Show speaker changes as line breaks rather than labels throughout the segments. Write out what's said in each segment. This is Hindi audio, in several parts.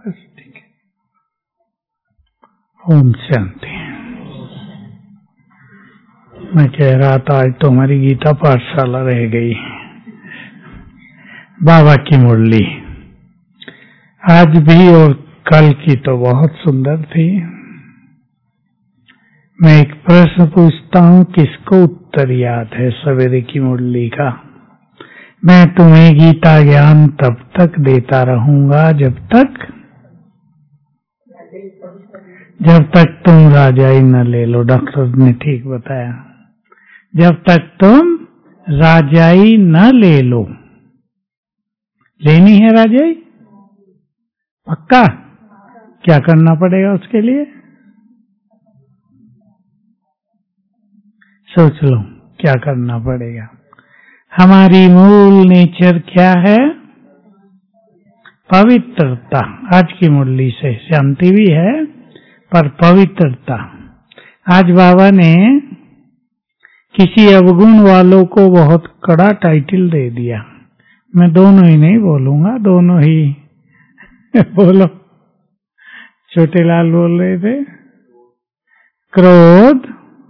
बस ठीक है। ओम शांति। मैं कह रहा था आज तो हमारी गीता पाठशाला रह गई। बाबा की मुरली आज भी और कल की तो बहुत सुंदर थी। मैं एक प्रश्न पूछता हूँ, किसको उत्तर याद है सवेरे की मुरली का? मैं तुम्हें गीता ज्ञान तब तक देता रहूंगा जब तक तुम राजाई न ले लो। डॉक्टर ने ठीक बताया, जब तक तुम राजाई न ले लो। लेनी है राजाई? पक्का? क्या करना पड़ेगा उसके लिए? सोच लो क्या करना पड़ेगा। हमारी मूल नेचर क्या है? पवित्रता। आज की मुरली से शांति भी है पर पवित्रता। आज बाबा ने किसी अवगुण वालों को बहुत कड़ा टाइटल दे दिया। मैं दोनों ही नहीं बोलूंगा, दोनों ही बोलो। छोटे लाल बोल रहे थे क्रोध।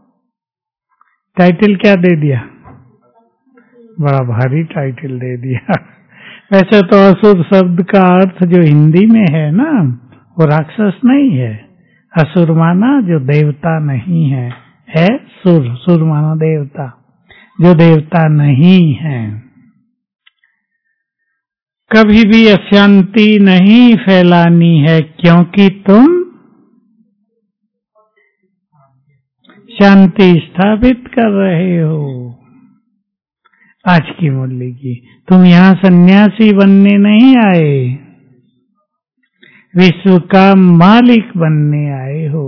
टाइटल क्या दे दिया? बड़ा भारी टाइटल दे दिया। वैसे तो असुर शब्द का अर्थ जो हिंदी में है ना, वो राक्षस नहीं है। असुर माना जो देवता नहीं है सुर। सुर माना देवता, जो देवता नहीं है। कभी भी अशांति नहीं फैलानी है, क्योंकि तुम शांति स्थापित कर रहे हो। आज की मुरली की, तुम यहाँ सन्यासी बनने नहीं आए, विश्व का मालिक बनने आए हो।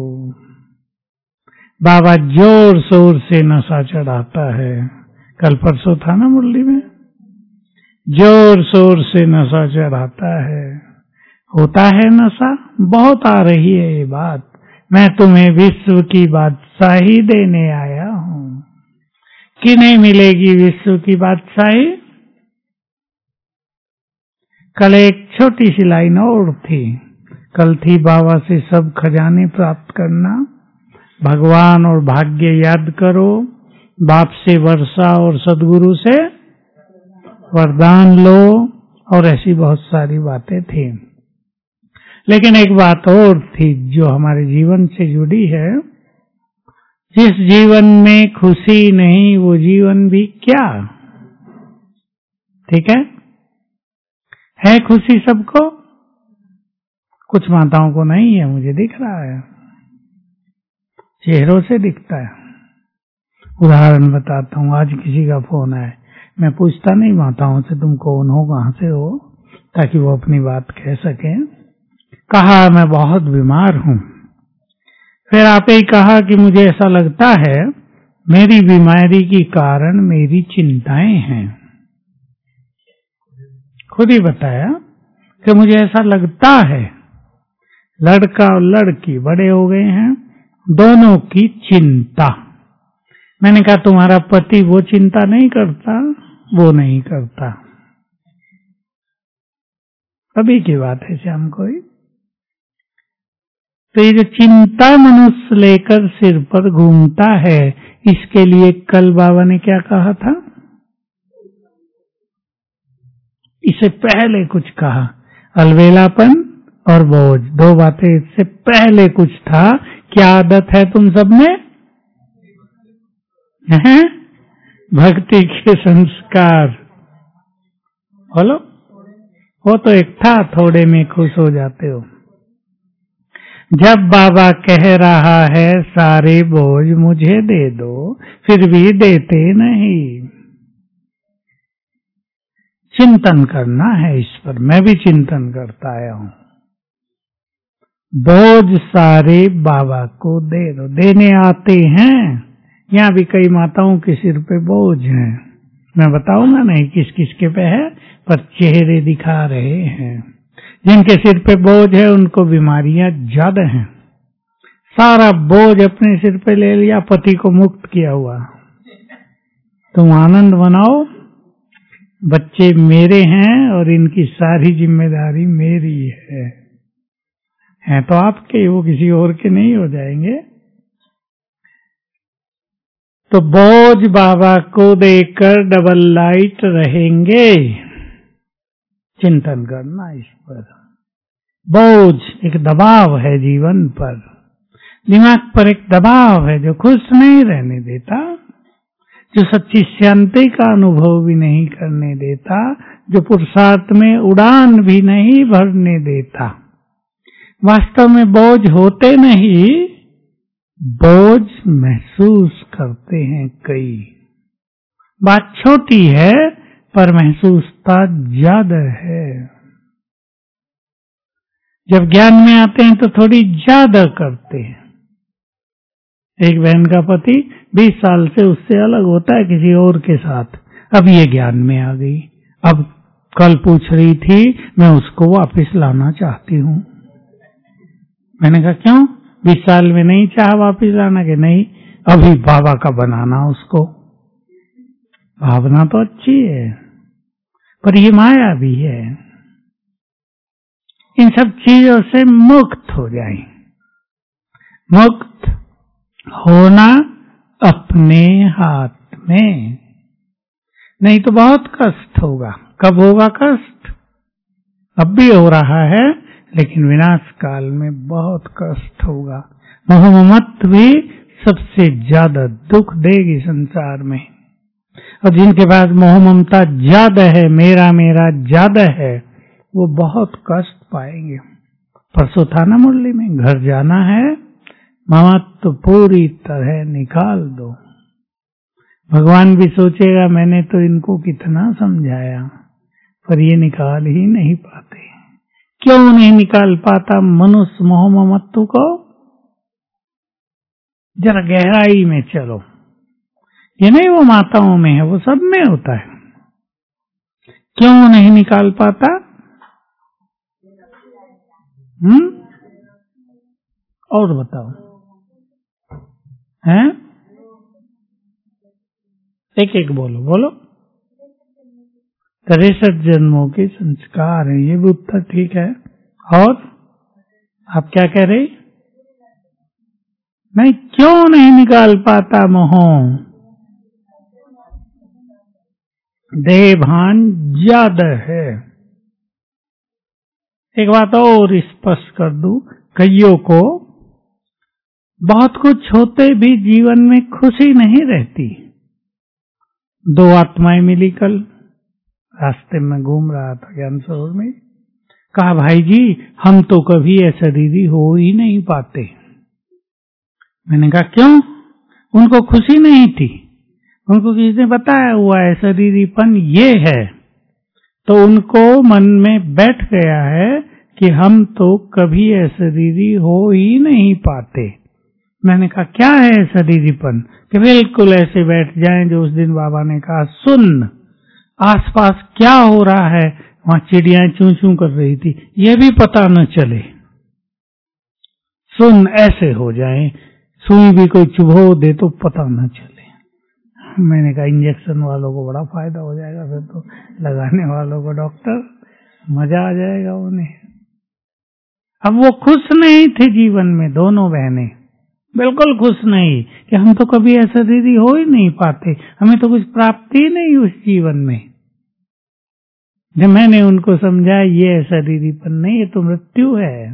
बाबा जोर शोर से नशा चढ़ाता है। कल परसों था ना मुरली में, जोर शोर से नशा चढ़ाता है। होता है नशा, बहुत आ रही है ये बात। मैं तुम्हें विश्व की बादशाही देने आया हूँ। किन्हें मिलेगी विश्व की बादशाही? कल एक छोटी सी लाइन और थी। कल थी बाबा से सब खजाने प्राप्त करना, भगवान और भाग्य याद करो, बाप से वर्षा और सदगुरु से वरदान लो, और ऐसी बहुत सारी बातें थी। लेकिन एक बात और थी जो हमारे जीवन से जुड़ी है। जिस जीवन में खुशी नहीं वो जीवन भी क्या? ठीक है खुशी सबको? कुछ माताओं को नहीं है, मुझे दिख रहा है, चेहरों से दिखता है। उदाहरण बताता हूँ। आज किसी का फोन आए, मैं पूछता नहीं माताओं से तुम कौन हो, कहाँ से हो, ताकि वो अपनी बात कह सके। कहा मैं बहुत बीमार हूँ। फिर आपे ही कहा कि मुझे ऐसा लगता है मेरी बीमारी की कारण मेरी चिंताएं हैं। खुद ही बताया कि मुझे ऐसा लगता है। लड़का और लड़की बड़े हो गए हैं, दोनों की चिंता। मैंने कहा तुम्हारा पति वो चिंता नहीं करता? वो नहीं करता। अभी की बात है श्याम कोई। तो ये जो चिंता मनुष्य लेकर सिर पर घूमता है, इसके लिए कल बाबा ने क्या कहा था? इससे पहले कुछ कहा, अलवेलापन और बोझ, दो बातें। इससे पहले कुछ था। क्या आदत है तुम सब में? है भक्ति के संस्कार। बोलो, वो तो एक था, थोड़े में खुश हो जाते हो। जब बाबा कह रहा है सारे बोझ मुझे दे दो, फिर भी देते नहीं। चिंतन करना है इस पर। मैं भी चिंतन करता आया हूँ। बोझ सारे बाबा को दे दो। देने आते हैं। यहाँ भी कई माताओं के सिर पे बोझ हैं। मैं बताऊंगा नहीं किस किस के पे है, पर चेहरे दिखा रहे हैं। जिनके सिर पे बोझ है उनको बीमारियां ज्यादा हैं। सारा बोझ अपने सिर पे ले लिया, पति को मुक्त किया हुआ। तुम आनंद मनाओ, बच्चे मेरे हैं और इनकी सारी जिम्मेदारी मेरी है। हैं तो आपके, वो किसी और के नहीं हो जाएंगे। तो बोझ बाबा को देकर डबल लाइट रहेंगे। चिंतन करना इस पर। बोझ एक दबाव है जीवन पर, दिमाग पर एक दबाव है जो खुश नहीं रहने देता, जो सच्ची शांति का अनुभव भी नहीं करने देता, जो पुरुषार्थ में उड़ान भी नहीं भरने देता। वास्तव में बोझ होते नहीं, बोझ महसूस करते हैं कई। बात छोटी है पर महसूसता ज्यादा है। जब ज्ञान में आते हैं तो थोड़ी ज्यादा करते हैं। एक बहन का पति 20 साल से उससे अलग होता है किसी और के साथ, अब ये ज्ञान में आ गई। अब कल पूछ रही थी मैं उसको वापस लाना चाहती हूँ। मैंने कहा क्यों? 20 साल में नहीं चाहा वापस लाना? के नहीं, अभी बाबा का बनाना उसको। भावना तो अच्छी है पर ये माया भी है। इन सब चीजों से मुक्त हो जाए। मुक्त होना अपने हाथ में, नहीं तो बहुत कष्ट होगा। कब होगा कष्ट? अब भी हो रहा है, लेकिन विनाश काल में बहुत कष्ट होगा। मोह ममत्व भी सबसे ज्यादा दुख देगी संसार में। और जिनके पास मोह ममता ज्यादा है, मेरा मेरा ज्यादा है, वो बहुत कष्ट पाएंगे। परसों था ना मुरली में, घर जाना है, ममत्व पूरी तरह निकाल दो। भगवान भी सोचेगा मैंने तो इनको कितना समझाया, पर ये निकाल ही नहीं पाते। क्यों नहीं निकाल पाता मनुष्य मोह ममत्व को? जरा गहराई में चलो। ये नहीं वो माताओं में है, वो सब में होता है। क्यों नहीं निकाल पाता? और बताओ। हैं? एक एक बोलो बोलो। 63 जन्मों के संस्कार है, ये भी उत्तर ठीक है। और आप क्या कह रहे? नहीं, क्यों नहीं निकाल पाता मोह? देह भान ज्यादा है। एक बात और स्पष्ट कर दूं, कईयों को बहुत कुछ होते भी जीवन में खुशी नहीं रहती। 2 आत्माएं मिली कल, रास्ते में घूम रहा था ज्ञान सरोवर में, कहा भाई जी हम तो कभी ऐसा दीदी हो ही नहीं पाते। मैंने कहा क्यों? उनको खुशी नहीं थी, उनको किसी ने बताया हुआ ऐसा दीदीपन ये है, तो उनको मन में बैठ गया है कि हम तो कभी ऐसा दीदी हो ही नहीं पाते। मैंने कहा क्या है ऐसा दीदीपन? कि बिल्कुल ऐसे बैठ जाएं जो उस दिन बाबा ने कहा सुन, आसपास क्या हो रहा है, वहां चिड़ियां चूं चूं कर रही थी, ये भी पता न चले। सुन, ऐसे हो जाए, सुई भी कोई चुभो दे तो पता न चले। मैंने कहा इंजेक्शन वालों को बड़ा फायदा हो जाएगा, फिर तो लगाने वालों को डॉक्टर मजा आ जाएगा उन्हें। अब वो खुश नहीं थे जीवन में, दोनों बहनें बिल्कुल खुश नहीं कि हम तो कभी ऐसा दीदी हो ही नहीं पाते, हमें तो कुछ प्राप्ति नहीं उस जीवन में। जब मैंने उनको समझाया ये ऐसा दीदीपन नहीं, ये तो मृत्यु है।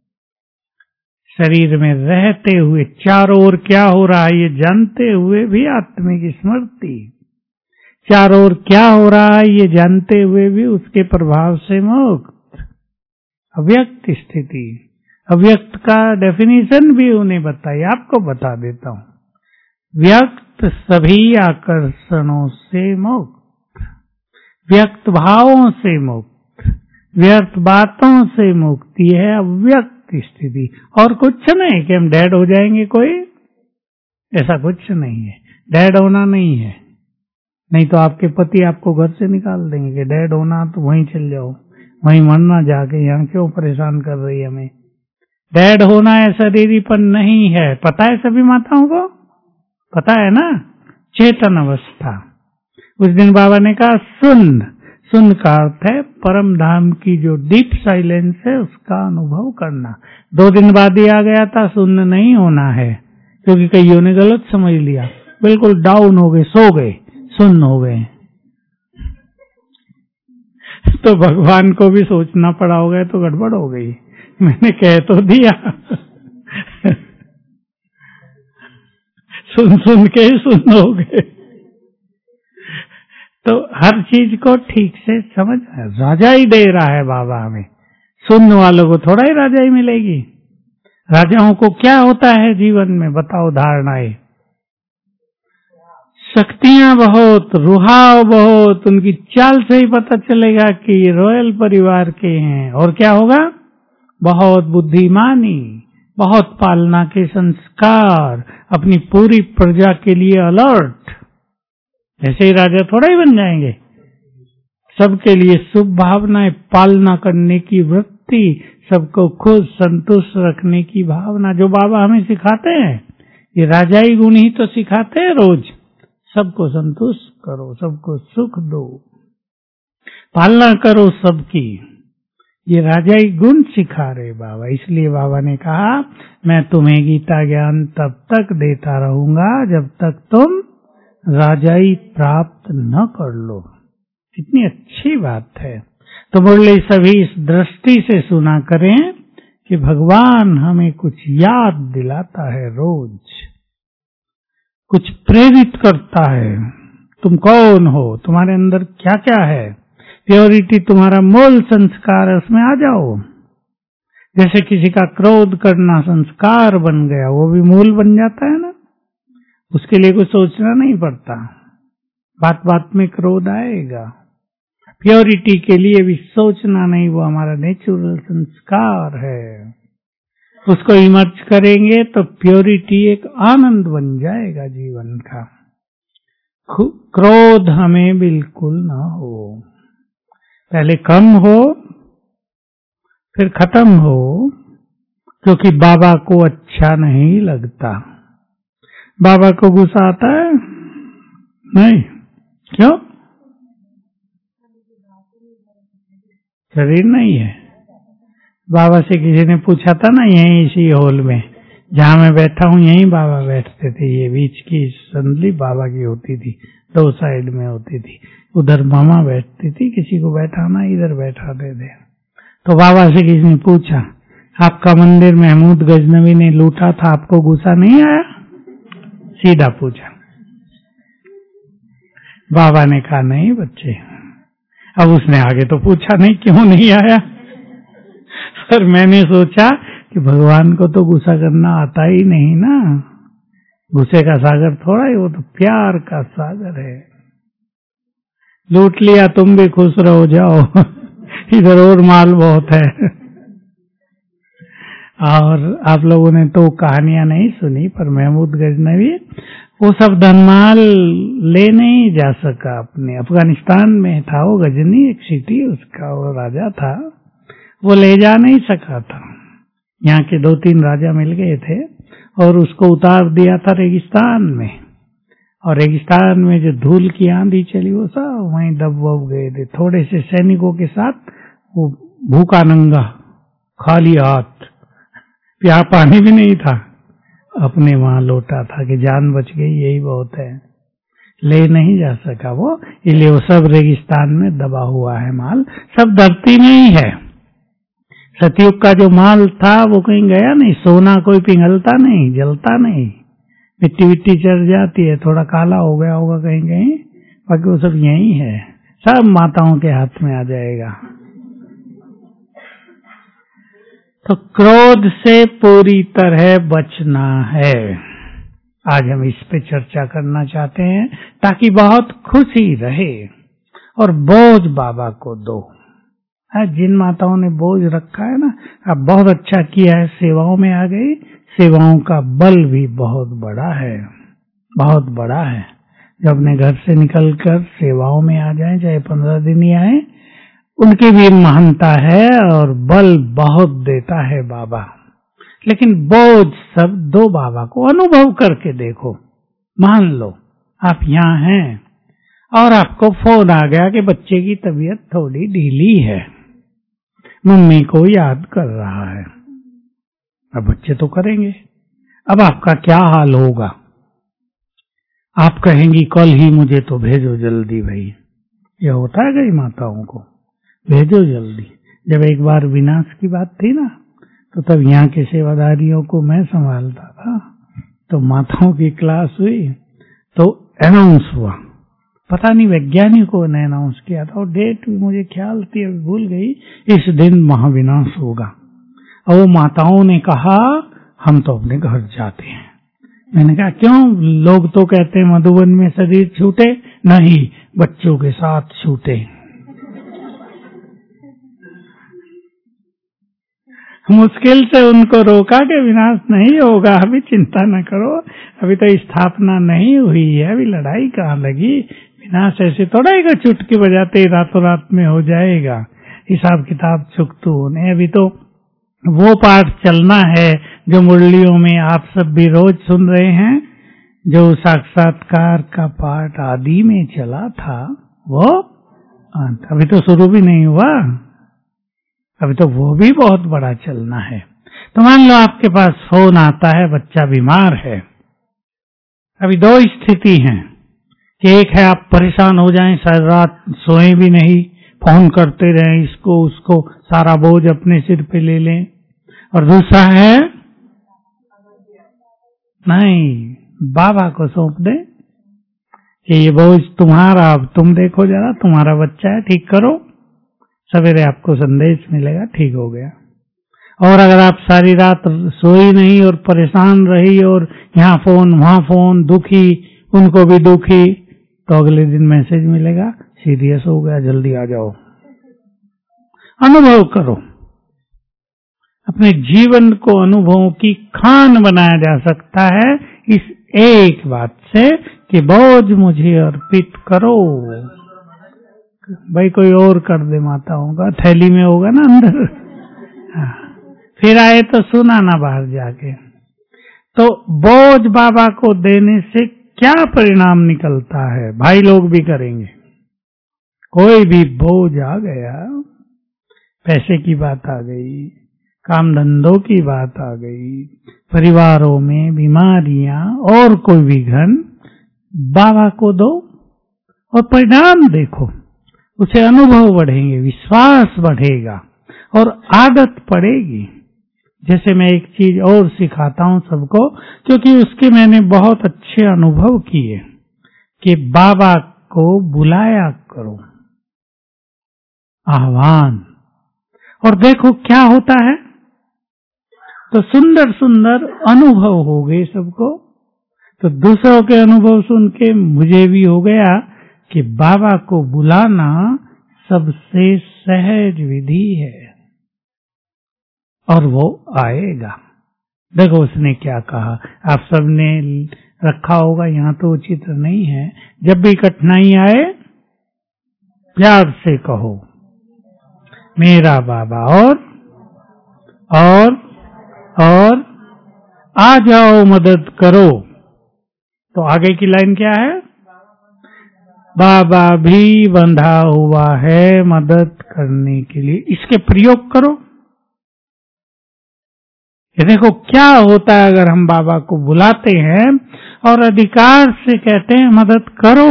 शरीर में रहते हुए चारों ओर क्या हो रहा है ये जानते हुए भी आत्मिक स्मृति, चारों ओर क्या हो रहा है ये जानते हुए भी उसके प्रभाव से मुक्त। अव्यक्त स्थिति, अव्यक्त का डेफिनेशन भी उन्हें बताई, आपको बता देता हूं। व्यक्त सभी आकर्षणों से मुक्त, व्यक्त भावों से मुक्त, व्यर्थ बातों से मुक्ति है अव्यक्त स्थिति। और कुछ नहीं कि हम डेड हो जाएंगे, कोई ऐसा कुछ नहीं है। डेड होना नहीं है, नहीं तो आपके पति आपको घर से निकाल देंगे कि डेड होना तो वहीं चल जाओ, वहीं मरना जाके, यहाँ क्यों परेशान कर रही है हमें। डेड होना ऐसा दीदीपन नहीं है, पता है सभी माताओं को, पता है ना। चेतन अवस्था। उस दिन बाबा ने कहा सुन, सुन का अर्थ है परम धाम की जो डीप साइलेंस है उसका अनुभव करना। 2 दिन बाद ही आ गया था, सुन्न नहीं होना है, क्योंकि कईयों ने गलत समझ लिया, बिल्कुल डाउन हो गए, सो गए, सुन्न हो गए। तो भगवान को भी सोचना पड़ा होगा, तो गड़बड़ हो गई, मैंने कह तो दिया सुन सुन के ही सुन्न हो गए। तो हर चीज को ठीक से समझ, राजा ही दे रहा है बाबा हमें, सुनने वालों को थोड़ा ही राजाई मिलेगी। राजाओं को क्या होता है जीवन में, बताओ धारणाएं, शक्तियां बहुत, रुहाव बहुत, उनकी चाल से ही पता चलेगा कि ये रॉयल परिवार के हैं। और क्या होगा, बहुत बुद्धिमानी, बहुत पालना के संस्कार, अपनी पूरी प्रजा के लिए अलर्ट। ऐसे ही राजा थोड़ा ही बन जाएंगे, सबके लिए शुभ भावनाएं, पालना करने की वृत्ति, सबको खुश संतुष्ट रखने की भावना, जो बाबा हमें सिखाते हैं। ये राजाई गुण ही तो सिखाते हैं रोज, सबको संतुष्ट करो, सबको सुख दो, पालना करो सबकी, ये राजाई गुण सिखा रहे बाबा। इसलिए बाबा ने कहा, मैं तुम्हें गीता ज्ञान तब तक देता रहूंगा जब तक तुम राजाई प्राप्त न कर लो। कितनी अच्छी बात है। तो मुरली सभी इस दृष्टि से सुना करें कि भगवान हमें कुछ याद दिलाता है, रोज कुछ प्रेरित करता है। तुम कौन हो, तुम्हारे अंदर क्या क्या है, प्योरिटी तुम्हारा मूल संस्कार है, उसमें आ जाओ। जैसे किसी का क्रोध करना संस्कार बन गया, वो भी मूल बन जाता है ना, उसके लिए कुछ सोचना नहीं पड़ता, बात बात में क्रोध आएगा। प्योरिटी के लिए भी सोचना नहीं, वो हमारा नेचुरल संस्कार है। उसको इमर्ज करेंगे तो प्योरिटी एक आनंद बन जाएगा जीवन का। क्रोध हमें बिल्कुल ना हो, पहले कम हो फिर खत्म हो, क्योंकि बाबा को अच्छा नहीं लगता। बाबा को गुस्सा आता है नहीं, क्यों? शरीर नहीं है। बाबा से किसी ने पूछा था ना, यहीं इसी हॉल में जहां मैं बैठा हूँ, यहीं बाबा बैठते थे। ये बीच की संदली बाबा की होती थी, 2 साइड में होती थी, उधर मामा बैठती थी, किसी को बैठाना इधर बैठाते थे। तो बाबा से किसी ने पूछा, आपका मंदिर महमूद गजनवी ने लूटा था, आपको गुस्सा नहीं आया? सीधा पूछा। बाबा ने कहा, नहीं बच्चे। अब उसने आगे तो पूछा नहीं, क्यों नहीं आया? पर मैंने सोचा कि भगवान को तो गुस्सा करना आता ही नहीं ना, गुस्से का सागर थोड़ा ही, वो तो प्यार का सागर है। लूट लिया, तुम भी खुश रहो, जाओ इधर और माल बहुत है। और आप लोगों ने तो कहानियां नहीं सुनी, पर महमूद गजनवी वो सब धनमाल ले नहीं जा सका। अपने अफगानिस्तान में था वो, गजनी एक सिटी, उसका वो राजा था, वो ले जा नहीं सका था। यहाँ के 2-3 राजा मिल गए थे और उसको उतार दिया था रेगिस्तान में, और रेगिस्तान में जो धूल की आंधी चली वो सब वहीं दब गए थे। थोड़े से सैनिकों के साथ वो भूखा नंगा, खाली हाथ, प्यार पानी भी नहीं था, अपने वहां लौटा था कि जान बच गई, यही बहुत है। ले नहीं जा सका वो, इसलिए वो सब रेगिस्तान में दबा हुआ है माल, सब धरती में ही है। सतयुग का जो माल था वो कहीं गया नहीं, सोना कोई पिघलता नहीं, जलता नहीं, मिट्टी विट्टी चढ़ जाती है, थोड़ा काला हो गया होगा कहीं कहीं, बाकी वो सब यही है, सब माताओं के हाथ में आ जाएगा। तो क्रोध से पूरी तरह बचना है। आज हम इस पे चर्चा करना चाहते हैं ताकि बहुत खुशी रहे, और बोझ बाबा को दो। जिन माताओं ने बोझ रखा है ना, अब बहुत अच्छा किया है, सेवाओं में आ गई, सेवाओं का बल भी बहुत बड़ा है, बहुत बड़ा है। जब अपने घर से निकलकर सेवाओं में आ जाए, चाहे 15 दिन ही आए, उनकी भी महानता है और बल बहुत देता है बाबा। लेकिन बोझ सब दो बाबा को, अनुभव करके देखो। मान लो आप यहाँ हैं, और आपको फोन आ गया कि बच्चे की तबीयत थोड़ी ढीली है, मम्मी को याद कर रहा है। अब बच्चे तो करेंगे, अब आपका क्या हाल होगा? आप कहेंगी कल ही मुझे तो भेजो जल्दी भाई। यह होता है कई माताओं को, भेजो जल्दी। जब एक बार विनाश की बात थी ना, तो तब यहाँ के सेवादारियों को मैं संभालता था, तो माताओं की क्लास हुई तो अनाउंस हुआ, पता नहीं वैज्ञानिकों ने अनाउंस किया था और डेट भी मुझे ख्याल थी, अभी भूल गई, इस दिन महाविनाश होगा। और वो माताओं ने कहा हम तो अपने घर जाते हैं। मैंने कहा क्यों? लोग तो कहते हैं मधुबन में शरीर छूटे, नहीं बच्चों के साथ छूटे। मुश्किल से उनको रोका कि विनाश नहीं होगा, अभी चिंता न करो, अभी तो स्थापना नहीं हुई है, अभी लड़ाई कहाँ लगी, विनाश ऐसे थोड़ा ही चुटकी बजाते ही रातों रात में हो जाएगा। हिसाब किताब चुकतू होने, अभी तो वो पाठ चलना है जो मुरलियों में आप सब भी रोज सुन रहे हैं, जो साक्षात्कार का पाठ आदि में चला था, वो अभी तो शुरू भी नहीं हुआ, अभी तो वो भी बहुत बड़ा चलना है। तो मान लो आपके पास फोन आता है, बच्चा बीमार है। अभी दो स्थिति हैं कि एक है आप परेशान हो जाएं, सारी रात सोए भी नहीं, फोन करते रहें इसको उसको, सारा बोझ अपने सिर पे ले लें। और दूसरा है नहीं, बाबा को सौंप दें कि ये बोझ तुम्हारा, अब तुम देखो जरा, तुम्हारा बच्चा है, ठीक करो, सवेरे आपको संदेश मिलेगा ठीक हो गया। और अगर आप सारी रात सोई नहीं और परेशान रही और यहाँ फोन वहाँ फोन, दुखी, उनको भी दुखी, तो अगले दिन मैसेज मिलेगा सीरियस हो गया, जल्दी आ जाओ। अनुभव करो, अपने जीवन को अनुभवों की खान बनाया जा सकता है इस एक बात से कि बोझ मुझे अर्पित करो। भाई कोई और कर दे माताओं का, थैली में होगा ना अंदर, फिर आए तो सुना ना बाहर जाके। तो बोझ बाबा को देने से क्या परिणाम निकलता है, भाई लोग भी करेंगे। कोई भी बोझ आ गया, पैसे की बात आ गई, काम धंधों की बात आ गई, परिवारों में बीमारियां और कोई भी घन, बाबा को दो और परिणाम देखो, उसे अनुभव बढ़ेंगे, विश्वास बढ़ेगा और आदत पड़ेगी। जैसे मैं एक चीज और सिखाता हूं सबको, क्योंकि उसके मैंने बहुत अच्छे अनुभव किए, कि बाबा को बुलाया करो, आह्वान, और देखो क्या होता है। तो सुंदर सुंदर अनुभव हो गए सबको। तो दूसरों के अनुभव सुन के मुझे भी हो गया कि बाबा को बुलाना सबसे सहज विधि है और वो आएगा। देखो उसने क्या कहा, आप सबने रखा होगा, यहाँ तो उचित नहीं है, जब भी कठिनाई आए प्यार से कहो मेरा बाबा, और आ जाओ मदद करो। तो आगे की लाइन क्या है, बाबा भी बंधा हुआ है मदद करने के लिए, इसके प्रयोग करो। ये देखो क्या होता है अगर हम बाबा को बुलाते हैं और अधिकार से कहते हैं मदद करो।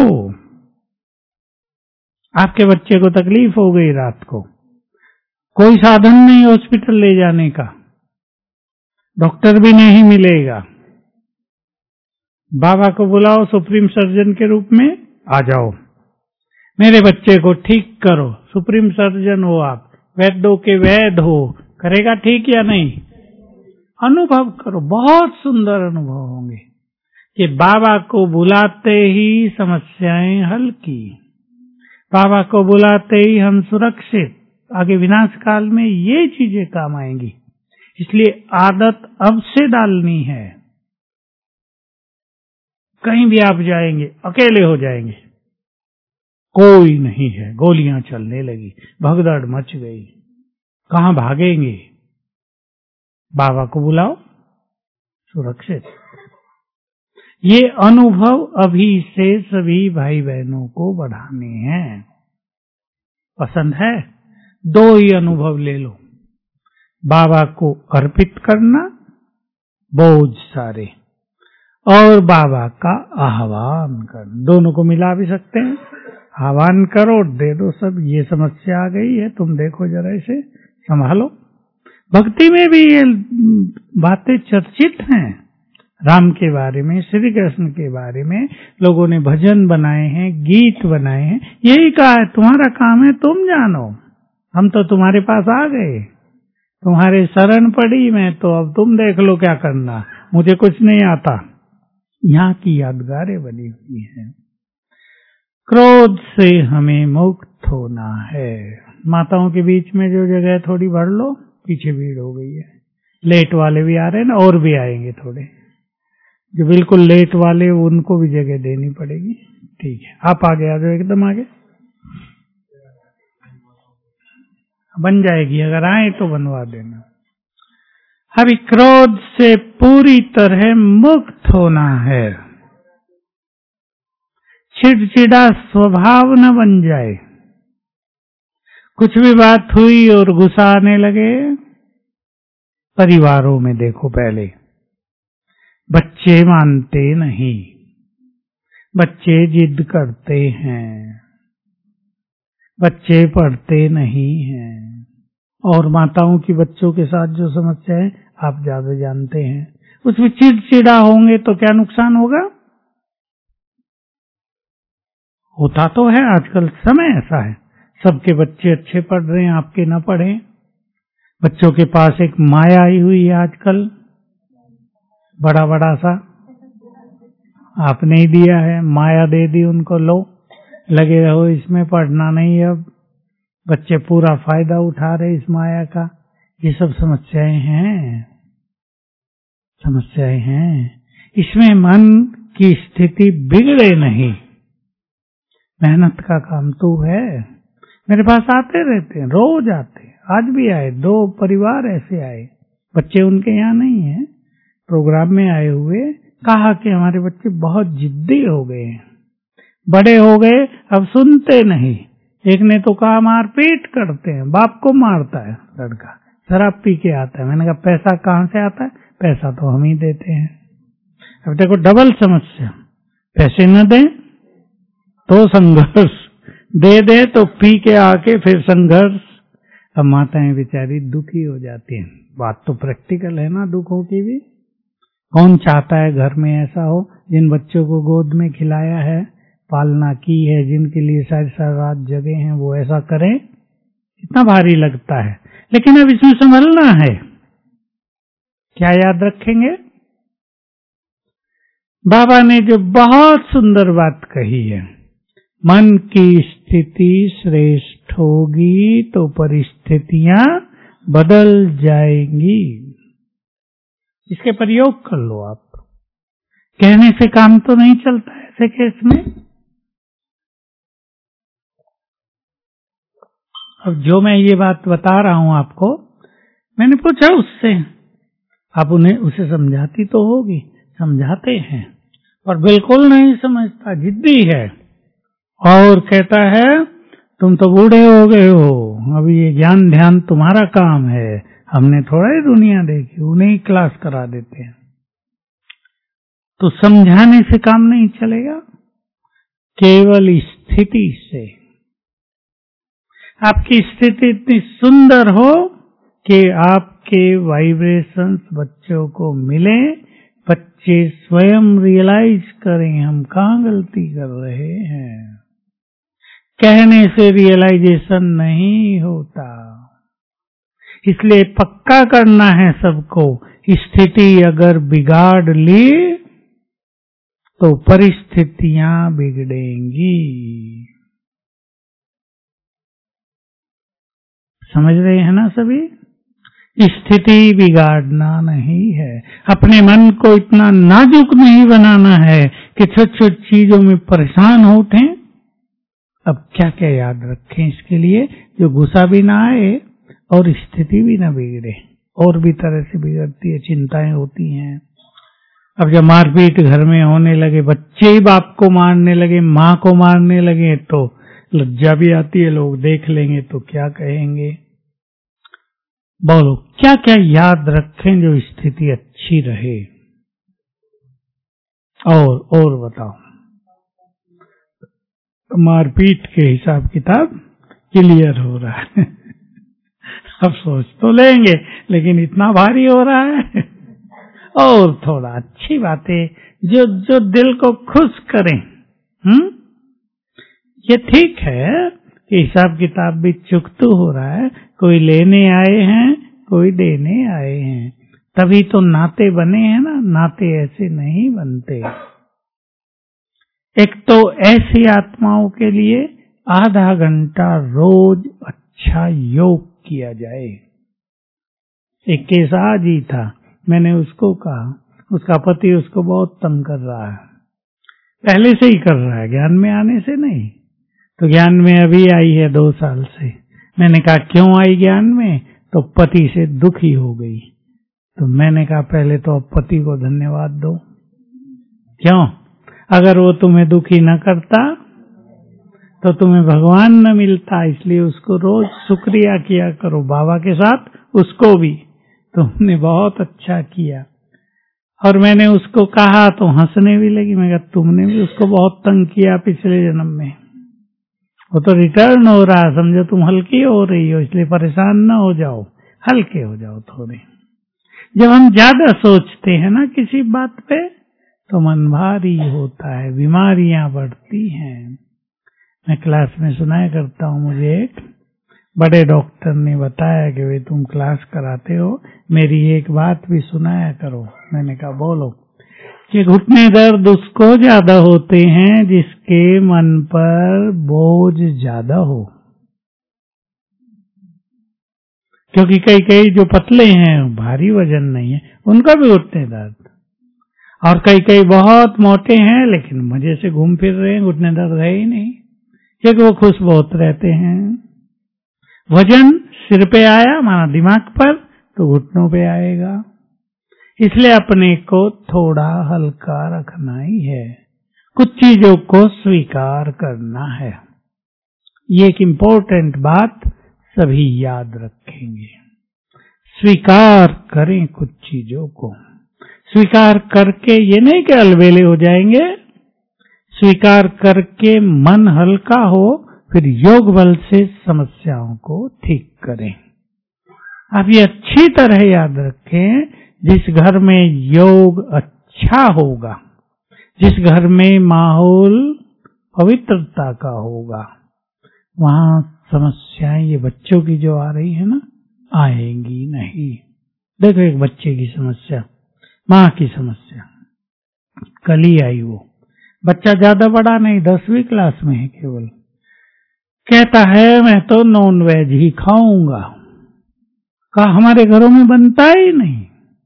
आपके बच्चे को तकलीफ हो गई रात को, कोई साधन नहीं हॉस्पिटल ले जाने का, डॉक्टर भी नहीं मिलेगा, बाबा को बुलाओ सुप्रीम सर्जन के रूप में, आ जाओ मेरे बच्चे को ठीक करो। सुप्रीम सर्जन हो आप, वैद्यों के वैद्य हो, करेगा ठीक या नहीं? अनुभव करो, बहुत सुंदर अनुभव होंगे कि बाबा को बुलाते ही समस्याएं हल की, बाबा को बुलाते ही हम सुरक्षित। आगे विनाश काल में ये चीजें काम आएंगी, इसलिए आदत अब से डालनी है। कहीं भी आप जाएंगे अकेले हो जाएंगे, कोई नहीं है, गोलियां चलने लगी, भगदड़ मच गई, कहां भागेंगे? बाबा को बुलाओ, सुरक्षित। ये अनुभव अभी से सभी भाई बहनों को बढ़ाने हैं। पसंद है? 2 ही अनुभव ले लो, बाबा को अर्पित करना बोझ सारे, और बाबा का आह्वान कर। दोनों को मिला भी सकते हैं। आह्वान करो, दे दो सब, ये समस्या आ गई है, तुम देखो जरा इसे संभालो। भक्ति में भी ये बातें चर्चित हैं, राम के बारे में, श्री कृष्ण के बारे में लोगों ने भजन बनाए हैं, गीत बनाए हैं। यही कहा है तुम्हारा काम है, तुम जानो, हम तो तुम्हारे पास आ गए, तुम्हारे शरण पड़ी मैं, तो अब तुम देख लो क्या करना, मुझे कुछ नहीं आता। यहाँ की यादगारें बनी हुई हैं। क्रोध से हमें मुक्त होना है। माताओं के बीच में जो जगह थोड़ी भर लो, पीछे भीड़ हो गई है। लेट वाले भी आ रहे हैं ना, और भी आएंगे थोड़े, जो बिल्कुल लेट वाले उनको भी जगह देनी पड़ेगी। ठीक है, आप आगे आ जाओ, एकदम आगे बन जाएगी, अगर आए तो बनवा देना। अभी क्रोध से पूरी तरह मुक्त होना है। चिड़चिड़ा स्वभाव न बन जाए। कुछ भी बात हुई और गुस्सा आने लगे। परिवारों में देखो, पहले बच्चे मानते नहीं, बच्चे जिद करते हैं, बच्चे पढ़ते नहीं हैं, और माताओं की बच्चों के साथ जो समस्या है आप ज्यादा जानते हैं। उसमें चिड़चिड़ा होंगे तो क्या नुकसान होगा? होता तो है, आजकल समय ऐसा है, सबके बच्चे अच्छे पढ़ रहे हैं, आपके न पढ़े। बच्चों के पास एक माया आई हुई है आजकल, बड़ा बड़ा सा, आपने ही दिया है, माया दे दी उनको, लो लगे रहो इसमें, पढ़ना नहीं। अब बच्चे पूरा फायदा उठा रहे इस माया का। ये सब समस्याएं हैं, समस्याएं हैं। इसमें मन की स्थिति बिगड़े नहीं, मेहनत का काम तो है। मेरे पास आते रहते हैं, रोज आते हैं, आज भी आए, 2 परिवार ऐसे आए, बच्चे उनके यहाँ नहीं है, प्रोग्राम में आए हुए। कहा कि हमारे बच्चे बहुत जिद्दी हो गए हैं, बड़े हो गए, अब सुनते नहीं। एक ने तो कहा मारपीट करते हैं, बाप को मारता है लड़का, शराब पी के आता है। मैंने कहा पैसा कहाँ से आता है? पैसा तो हम ही देते हैं। अब देखो डबल समस्या, पैसे न दें तो संघर्ष, दे दे तो पी के आके फिर संघर्ष। अब माताएं बेचारी दुखी हो जाती हैं। बात तो प्रैक्टिकल है ना, दुखों की भी। कौन चाहता है घर में ऐसा हो? जिन बच्चों को गोद में खिलाया है, पालना की है, जिनके लिए सारी सारी रात जगे हैं, वो ऐसा करें, कितना भारी लगता है। लेकिन अब इसमें संभलना है। क्या याद रखेंगे? बाबा ने जो बहुत सुंदर बात कही है, मन की स्थिति श्रेष्ठ होगी तो परिस्थितियां बदल जाएंगी। इसके प्रयोग कर लो आप। कहने से काम तो नहीं चलता ऐसे केस में। अब जो मैं ये बात बता रहा हूं आपको, मैंने पूछा उससे, आप उसे समझाती तो होगी। समझाते हैं और बिल्कुल नहीं समझता, जिद्दी है, और कहता है तुम तो बूढ़े हो गए हो, अभी ये ज्ञान ध्यान तुम्हारा काम है, हमने थोड़ा ही दुनिया देखी, उन्हें ही क्लास करा देते हैं। तो समझाने से काम नहीं चलेगा, केवल स्थिति से। आपकी स्थिति इतनी सुंदर हो कि आपके वाइब्रेशंस बच्चों को मिले, बच्चे स्वयं रियलाइज करें हम कहाँ गलती कर रहे हैं। कहने से रियलाइजेशन नहीं होता, इसलिए पक्का करना है सबको। स्थिति अगर बिगाड़ ली तो परिस्थितियां बिगड़ेंगी। समझ रहे हैं ना सभी? स्थिति बिगाड़ना नहीं है, अपने मन को इतना नाजुक नहीं बनाना है कि छोटी छोटी चीजों में परेशान हो उठें। अब क्या क्या याद रखें इसके लिए, जो गुस्सा भी ना आए और स्थिति भी ना बिगड़े। और भी तरह से बिगड़ती है, चिंताएं होती हैं, अब जब मारपीट घर में होने लगे, बच्चे ही बाप को मारने लगे, माँ को मारने लगे, तो लज्जा भी आती है, लोग देख लेंगे तो क्या कहेंगे। बोलो क्या क्या याद रखें जो स्थिति अच्छी रहे। और बताओ, मारपीट के हिसाब किताब क्लियर हो रहा है। अब सोच तो लेंगे लेकिन इतना भारी हो रहा है। और थोड़ा अच्छी बातें जो दिल को खुश करें। ये ठीक है कि हिसाब किताब भी चुकतू हो रहा है, कोई लेने आए हैं कोई देने आए हैं, तभी तो नाते बने हैं ना, नाते ऐसे नहीं बनते। एक तो ऐसी आत्माओं के लिए आधा घंटा रोज अच्छा योग किया जाए। एक केस आज ही था, मैंने उसको कहा, उसका पति उसको बहुत तंग कर रहा है, पहले से ही कर रहा है, ज्ञान में आने से नहीं। तो ज्ञान में अभी आई है 2 साल से। मैंने कहा क्यों आई ज्ञान में? तो पति से दुखी हो गई। तो मैंने कहा पहले तो अब पति को धन्यवाद दो। क्यों? अगर वो तुम्हें दुखी न करता तो तुम्हें भगवान न मिलता, इसलिए उसको रोज शुक्रिया किया करो, बाबा के साथ उसको भी। तुमने बहुत अच्छा किया। और मैंने उसको कहा तो हंसने भी लगी। मैं कहा तुमने भी उसको बहुत तंग किया पिछले जन्म में, वो तो रिटर्न हो रहा है, समझो तुम हल्की हो रही हो, इसलिए परेशान न हो जाओ, हल्के हो जाओ थोड़े। जब हम ज्यादा सोचते हैं ना किसी बात पे तो मन भारी होता है, बीमारियां बढ़ती हैं। मैं क्लास में सुनाया करता हूँ, मुझे एक बड़े डॉक्टर ने बताया कि वे तुम क्लास कराते हो, मेरी एक बात भी सुनाया करो। मैंने कहा बोलो। कि घुटने दर्द उसको ज्यादा होते हैं जिसके मन पर बोझ ज्यादा हो। क्योंकि कई जो पतले हैं, भारी वजन नहीं है, उनका भी घुटने दर्द, और कई बहुत मोटे हैं लेकिन मजे से घूम फिर रहे हैं, घुटने दर्द है ही नहीं, क्योंकि वो खुश बहुत रहते हैं। वजन सिर पे आया माना दिमाग पर तो घुटनों पे आएगा, इसलिए अपने को थोड़ा हल्का रखना ही है, कुछ चीजों को स्वीकार करना है। ये एक इम्पोर्टेंट बात सभी याद रखेंगे। स्वीकार करें कुछ चीजों को। स्वीकार करके ये नहीं कि अलबेले हो जाएंगे, स्वीकार करके मन हल्का हो, फिर योग बल से समस्याओं को ठीक करें। आप ये अच्छी तरह याद रखें, जिस घर में योग अच्छा होगा, जिस घर में माहौल पवित्रता का होगा, वहां समस्याएं ये बच्चों की जो आ रही है ना, आएंगी नहीं। देखो एक बच्चे की समस्या, माँ की समस्या, कल ही आई वो बच्चा, ज्यादा बड़ा नहीं, 10वीं क्लास में है केवल, कहता है मैं तो नॉन वेज ही खाऊंगा। कहा हमारे घरों में बनता ही नहीं,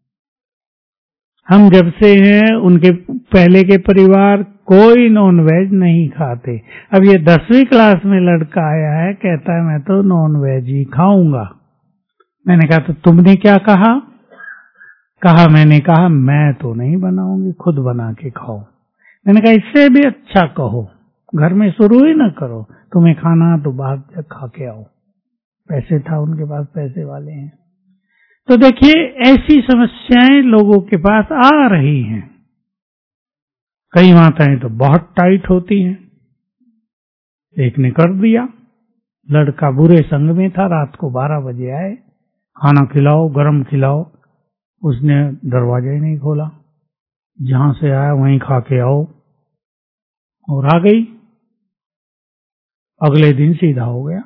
हम जब से हैं उनके पहले के परिवार कोई नॉन वेज नहीं खाते। अब ये 10वीं क्लास में लड़का आया है, कहता है मैं तो नॉन वेज ही खाऊंगा। मैंने कहा तो तुमने क्या कहा? कहा मैंने कहा मैं तो नहीं बनाऊंगी, खुद बना के खाओ। मैंने कहा इससे भी अच्छा कहो, घर में शुरू ही न करो, तुम्हें खाना तो बाहर से खा के आओ। पैसे था उनके पास, पैसे वाले हैं। तो देखिए ऐसी समस्याएं लोगों के पास आ रही हैं। कई माताएं तो बहुत टाइट होती हैं। एक ने कर दिया, लड़का बुरे संग में था, रात को 12 बजे आए, खाना खिलाओ, गरम खिलाओ, उसने दरवाजा ही नहीं खोला, जहां से आया वहीं खा के आओ, और आ गई। अगले दिन सीधा हो गया,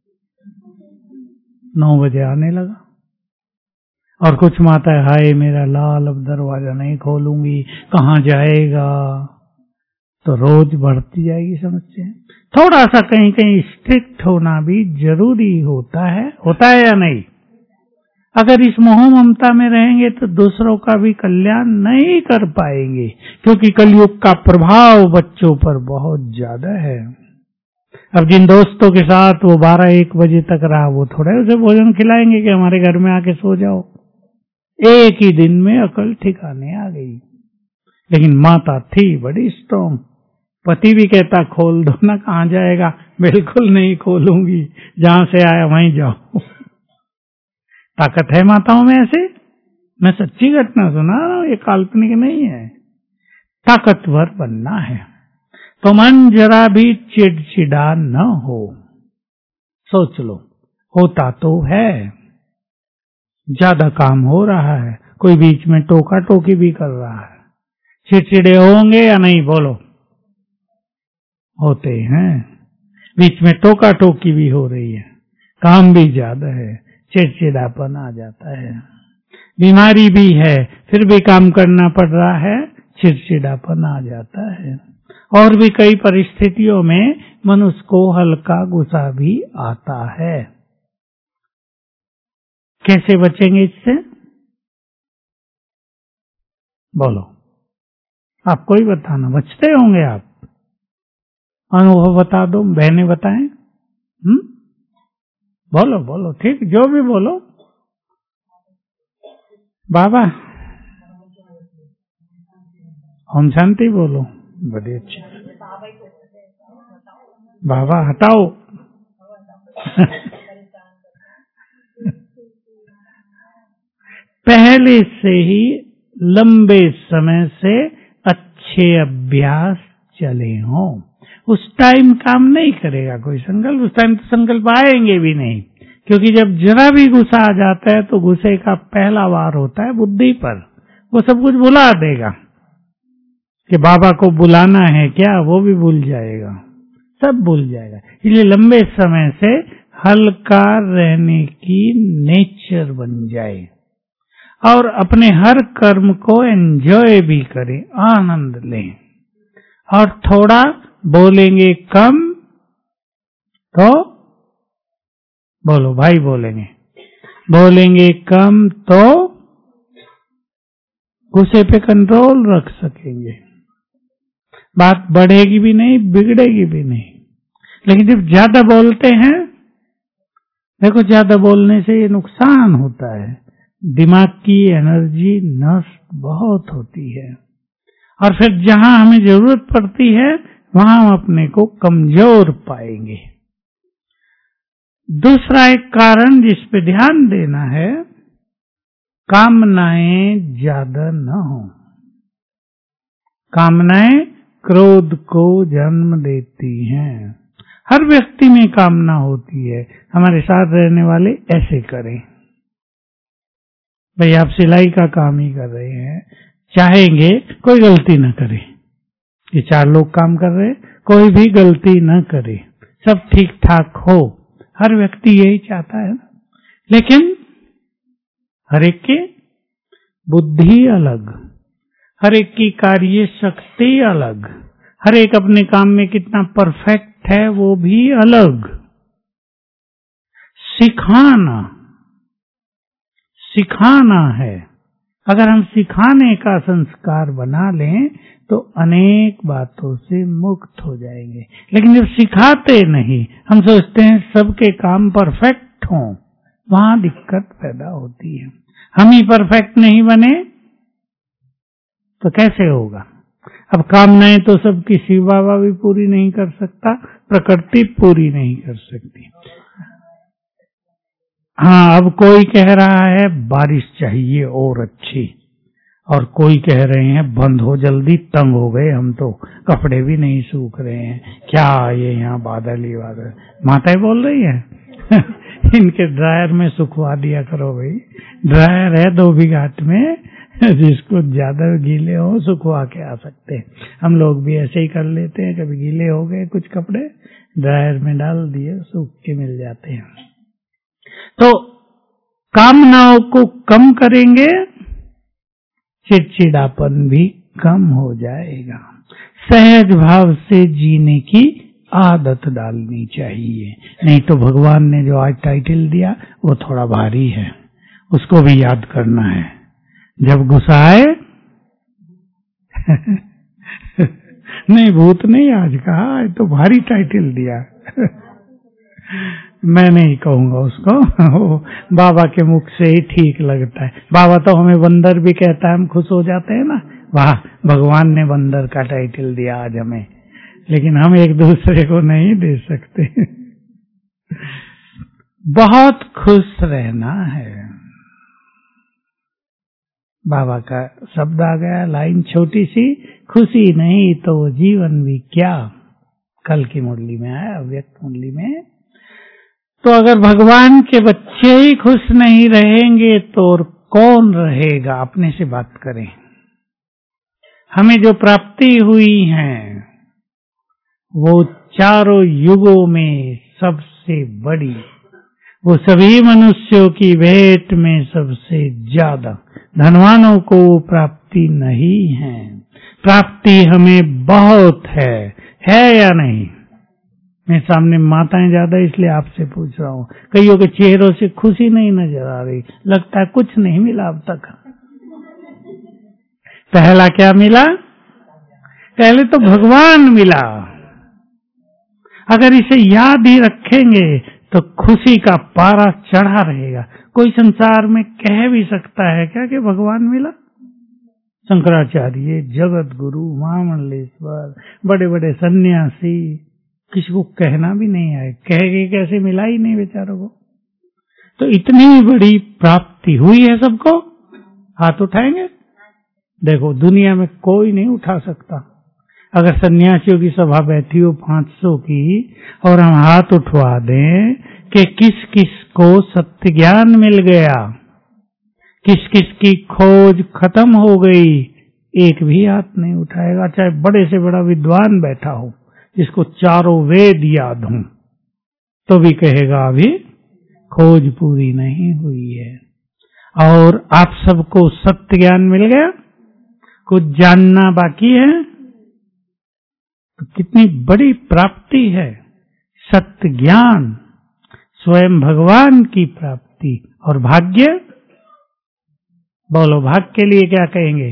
9 बजे आने लगा। और कुछ माता है, हाय मेरा लाल, अब दरवाजा नहीं खोलूंगी, कहाँ जाएगा। तो रोज बढ़ती जाएगी समस्या। थोड़ा सा कहीं कहीं स्ट्रिक्ट होना भी जरूरी होता है या नहीं? अगर इस मोह ममता में रहेंगे तो दूसरों का भी कल्याण नहीं कर पाएंगे, क्योंकि कलयुग का प्रभाव बच्चों पर बहुत ज्यादा है। अब जिन दोस्तों के साथ वो 12-1 बजे तक रहा, वो थोड़े उसे भोजन खिलाएंगे कि हमारे घर में आके सो जाओ। एक ही दिन में अकल ठिकाने आ गई। लेकिन माता थी बड़ी स्ट्रॉन्ग। पति भी कहता खोल दो ना, कहाँ जाएगा, बिल्कुल नहीं खोलूंगी, जहां से आया वहीं जाओ। ताकत है माताओं में ऐसे, मैं सच्ची घटना सुना रहा हूं, ये काल्पनिक नहीं है। ताकतवर बनना है तो मन जरा भी चिड़चिड़ा न हो। सोच लो, होता तो है, ज्यादा काम हो रहा है, कोई बीच में टोका टोकी भी कर रहा है, चिड़चिड़े होंगे या नहीं बोलो? होते हैं। बीच में टोका टोकी भी हो रही है, काम भी ज्यादा है, चिड़चिड़ापन आ जाता है। बीमारी भी है, फिर भी काम करना पड़ रहा है, चिड़चिड़ापन आ जाता है। और भी कई परिस्थितियों में मनुष्य को हल्का गुस्सा भी आता है। कैसे बचेंगे इससे? बोलो, आपको ही बताना, बचते होंगे आप। अनुभव बता दो, बहनें बताएं। बोलो बोलो, ठीक, जो भी बोलो। बाबा ओम शांति बोलो, बड़ी अच्छी। बाबा हटाओ। पहले से ही लंबे समय से अच्छे अभ्यास चले हों, उस टाइम काम नहीं करेगा कोई संकल्प, उस टाइम तो संकल्प आएंगे भी नहीं, क्योंकि जब जरा भी गुस्सा आ जाता है तो गुस्से का पहला वार होता है बुद्धि पर, वो सब कुछ भुला देगा। कि बाबा को बुलाना है क्या, वो भी भूल जाएगा, सब भूल जाएगा। इसलिए लंबे समय से हल्का रहने की नेचर बन जाए और अपने हर कर्म को एंजॉय भी करें, आनंद लें। और थोड़ा बोलेंगे कम तो बोलो भाई, बोलेंगे कम तो गुस्से पे कंट्रोल रख सकेंगे, बात बढ़ेगी भी नहीं, बिगड़ेगी भी नहीं। लेकिन जब ज्यादा बोलते हैं, देखो ज्यादा बोलने से ये नुकसान होता है, दिमाग की एनर्जी नष्ट बहुत होती है, और फिर जहां हमें जरूरत पड़ती है वहां हम अपने को कमजोर पाएंगे। दूसरा एक कारण जिस पे ध्यान देना है, कामनाएं ज्यादा न हो। कामनाएं क्रोध को जन्म देती हैं। हर व्यक्ति में कामना होती है, हमारे साथ रहने वाले ऐसे करें। भाई आप सिलाई का काम ही कर रहे हैं, चाहेंगे कोई गलती न करे, ये 4 लोग काम कर रहे, कोई भी गलती न करे, सब ठीक ठाक हो, हर व्यक्ति यही चाहता है ना। लेकिन हर एक की बुद्धि अलग, हर एक की कार्य शक्ति अलग, हर एक अपने काम में कितना परफेक्ट है वो भी अलग। सिखाना है। अगर हम सिखाने का संस्कार बना लें तो अनेक बातों से मुक्त हो जाएंगे। लेकिन जब सिखाते नहीं, हम सोचते हैं सबके काम परफेक्ट हों, वहां दिक्कत पैदा होती है। हम ही परफेक्ट नहीं बने तो कैसे होगा? अब कामनाएं तो सबकी शिव बाबा भी पूरी नहीं कर सकता, प्रकृति पूरी नहीं कर सकती। हाँ, अब कोई कह रहा है बारिश चाहिए और अच्छी, और कोई कह रहे हैं बंद हो जल्दी, तंग हो गए हम तो, कपड़े भी नहीं सूख रहे हैं, क्या ये यहाँ बादल ही बादल। माताएं बोल रही है इनके ड्रायर में सुखवा दिया करो भाई, ड्रायर है 2 बीघाट में, जिसको ज्यादा गीले हो सुखवा के आ सकते हैं। हम लोग भी ऐसे ही कर लेते हैं, कभी गीले हो गए कुछ कपड़े, ड्रायर में डाल दिए, सूख के मिल जाते हैं। तो कामनाओं को कम करेंगे, चिड़चिड़ापन भी कम हो जाएगा। सहज भाव से जीने की आदत डालनी चाहिए, नहीं तो भगवान ने जो आज टाइटल दिया वो थोड़ा भारी है, उसको भी याद करना है। जब गुस्सा आए नहीं, भूत नहीं आज कहा, तो भारी टाइटल दिया मैं नहीं कहूंगा उसको बाबा के मुख से ही ठीक लगता है। बाबा तो हमें बंदर भी कहता है, हम खुश हो जाते हैं ना, वाह, भगवान ने बंदर का टाइटल दिया आज हमें, लेकिन हम एक दूसरे को नहीं दे सकते। बहुत खुश रहना है। बाबा का शब्द आ गया, लाइन छोटी सी, खुशी नहीं तो वो जीवन भी क्या। कल की मुरली में आया, अव्यक्त मुरली में। तो अगर भगवान के बच्चे ही खुश नहीं रहेंगे तो और कौन रहेगा? अपने से बात करें। हमें जो प्राप्ति हुई है वो चारों युगों में सबसे बड़ी, वो सभी मनुष्यों की भेंट में सबसे ज्यादा। धनवानों को प्राप्ति नहीं है, प्राप्ति हमें बहुत है या नहीं? मैं सामने माताएं ज्यादा इसलिए आपसे पूछ रहा हूँ। कईयों के चेहरों से खुशी नहीं नजर आ रही, लगता है कुछ नहीं मिला अब तक। पहला क्या मिला? पहले तो भगवान मिला। अगर इसे याद ही रखेंगे तो खुशी का पारा चढ़ा रहेगा। कोई संसार में कह भी सकता है क्या कि भगवान मिला? शंकराचार्य, जगत गुरु, महामंडलेश्वर, बड़े बड़े सन्यासी, किसी को कहना भी नहीं आए, कहेंगे कैसे? मिला ही नहीं बेचारों को। तो इतनी बड़ी प्राप्ति हुई है सबको, हाथ उठाएंगे? देखो दुनिया में कोई नहीं उठा सकता। अगर सन्यासियों की सभा बैठी हो 500 की और हम हाथ उठवा दें कि किस किस को सत्य ज्ञान मिल गया, किस किस की खोज खत्म हो गई, एक भी हाथ नहीं उठाएगा। चाहे बड़े से बड़ा विद्वान बैठा हो जिसको चारों वेद याद हों, तो भी कहेगा अभी खोज पूरी नहीं हुई है। और आप सबको सत्य ज्ञान मिल गया, कुछ जानना बाकी है। तो कितनी बड़ी प्राप्ति है सत्य ज्ञान, स्वयं भगवान की प्राप्ति। और भाग्य, बोलो भाग्य के लिए क्या कहेंगे?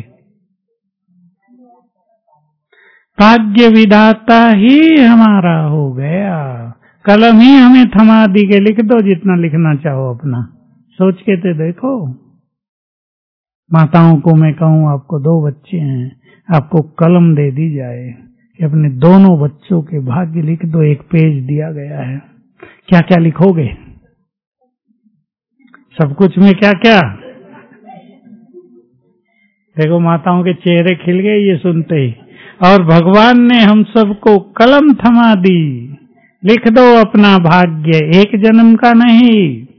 भाग्य विधाता ही हमारा हो गया। कलम ही हमें थमा दी के लिख दो जितना लिखना चाहो अपना। सोच के तो देखो। माताओं को मैं कहूं, आपको 2 बच्चे हैं, आपको कलम दे दी जाए कि अपने दोनों बच्चों के भाग्य लिख दो, एक पेज दिया गया है, क्या क्या लिखोगे? सब कुछ में क्या क्या? देखो माताओं के चेहरे खिल गए ये सुनते ही। और भगवान ने हम सबको कलम थमा दी, लिख दो अपना भाग्य। 1 जन्म का नहीं,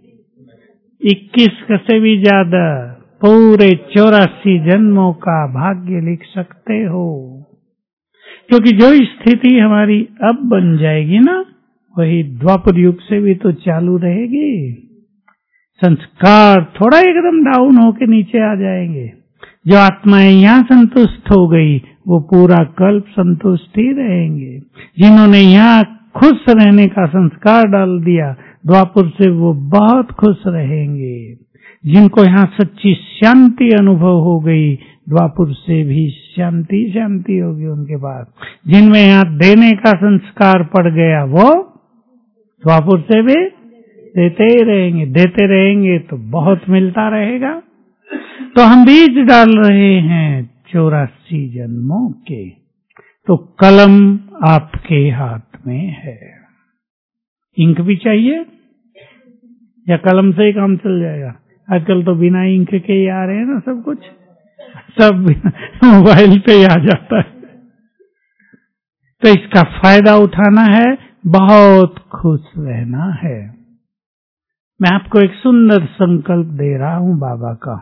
21 से भी ज्यादा, पूरे 84 जन्मों का भाग्य लिख सकते हो। क्योंकि जो स्थिति हमारी अब बन जाएगी ना, वही द्वापर युग से भी तो चालू रहेगी। संस्कार थोड़ा एकदम डाउन होके नीचे आ जाएंगे। जो आत्माएं यहाँ संतुष्ट हो गई वो पूरा कल्प संतुष्ट ही रहेंगे। जिन्होंने यहाँ खुश रहने का संस्कार डाल दिया, द्वापर से वो बहुत खुश रहेंगे। जिनको यहाँ सच्ची शांति अनुभव हो गई, द्वापर से भी शांति शांति होगी उनके पास। जिनमें यहाँ देने का संस्कार पड़ गया, वो द्वापर से भी देते ही रहेंगे। देते रहेंगे तो बहुत मिलता रहेगा। तो हम बीज डाल रहे हैं 84 जन्मों के। तो कलम आपके हाथ में है। इंक भी चाहिए या कलम से ही काम चल जाएगा? आजकल तो बिना इंक के ही आ रहे हैं ना, सब कुछ, सब मोबाइल पे ही आ जाता है। तो इसका फायदा उठाना है, बहुत खुश रहना है। मैं आपको एक सुंदर संकल्प दे रहा हूं बाबा का।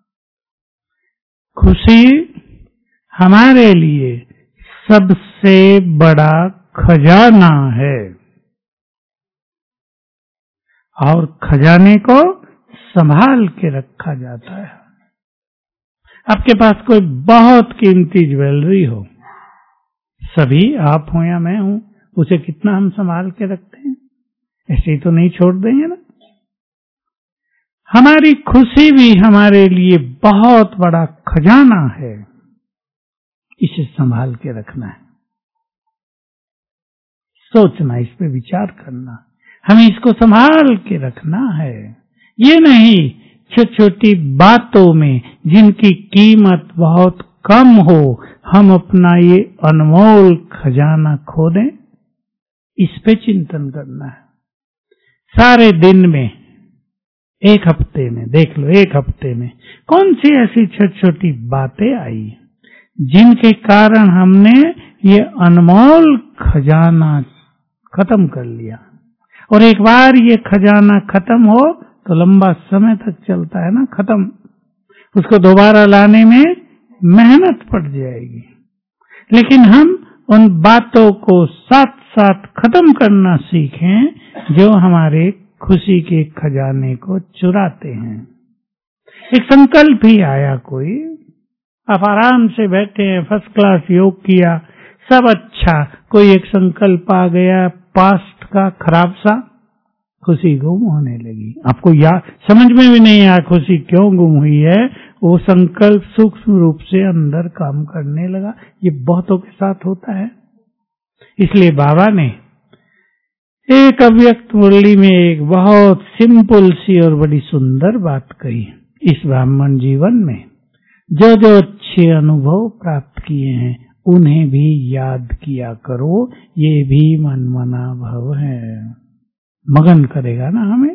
खुशी हमारे लिए सबसे बड़ा खजाना है और खजाने को संभाल के रखा जाता है। आपके पास कोई बहुत कीमती ज्वेलरी हो, सभी आप हो या मैं हूं, उसे कितना हम संभाल के रखते हैं? ऐसे ही तो नहीं छोड़ देंगे ना। हमारी खुशी भी हमारे लिए बहुत बड़ा खजाना है, इसे संभाल के रखना है। सोचना, इस पे विचार करना, हमें इसको संभाल के रखना है। ये नहीं छोटी छोटी बातों में जिनकी कीमत बहुत कम हो, हम अपना ये अनमोल खजाना खो दें, इस पे चिंतन करना है। सारे दिन में, एक हफ्ते में देख लो, एक हफ्ते में कौन सी ऐसी छोटी छोटी बातें आई जिनके कारण हमने ये अनमोल खजाना खत्म कर लिया। और एक बार ये खजाना खत्म हो तो लंबा समय तक चलता है ना, खत्म, उसको दोबारा लाने में मेहनत पड़ जाएगी। लेकिन हम उन बातों को साथ साथ खत्म करना सीखें जो हमारे खुशी के खजाने को चुराते हैं। एक संकल्प ही आया, कोई आप आराम से बैठे हैं, फर्स्ट क्लास योग किया, सब अच्छा, कोई एक संकल्प आ गया पास्ट का खराब सा, खुशी गुम होने लगी। आपको समझ में भी नहीं आया खुशी क्यों गुम हुई है, वो संकल्प सूक्ष्म रूप से अंदर काम करने लगा। ये बहुतों के साथ होता है। इसलिए बाबा ने एक अव्यक्त मुरली में एक बहुत सिंपल सी और बड़ी सुंदर बात कही। इस ब्राह्मण जीवन में जो जो अच्छे अनुभव प्राप्त किए हैं उन्हें भी याद किया करो, ये भी मनमना भव है। मगन करेगा ना हमें।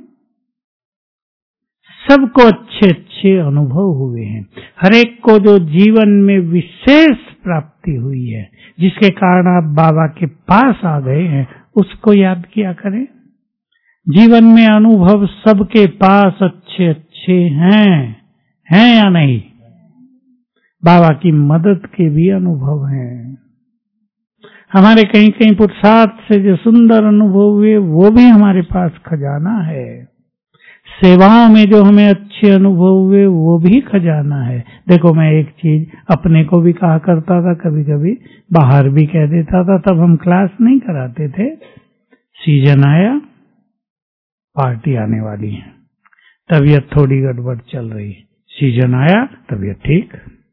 सबको अच्छे अच्छे अनुभव हुए हैं, हर एक को जो जीवन में विशेष प्राप्ति हुई है, जिसके कारण आप बाबा के पास आ गए हैं, उसको याद किया करें। जीवन में अनुभव सबके पास अच्छे अच्छे हैं या नहीं? बाबा की मदद के भी अनुभव हैं। हमारे कहीं कहीं पुरुषार्थ से जो सुंदर अनुभव हुए वो भी हमारे पास खजाना है। सेवाओं में जो हमें अच्छे अनुभव हुए वो भी खजाना है। देखो, मैं एक चीज अपने को भी कहा करता था, कभी कभी बाहर भी कह देता था, तब हम क्लास नहीं कराते थे। सीजन आया, पार्टी आने वाली है, तबीयत थोड़ी गड़बड़ चल रही, सीजन आया, तबीयत ठीक।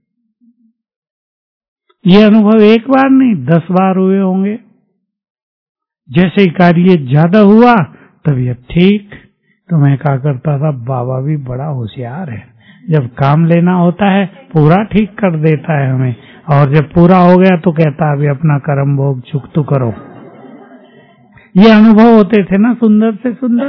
ये अनुभव एक बार नहीं 10 बार हुए होंगे। जैसे ही कार्य ज्यादा हुआ, तबीयत ठीक। तो मैं कहा करता था बाबा भी बड़ा होशियार है, जब काम लेना होता है पूरा ठीक कर देता है हमें, और जब पूरा हो गया तो कहता अभी अपना कर्म भोग चुकतू करो। ये अनुभव होते थे ना सुंदर से सुंदर।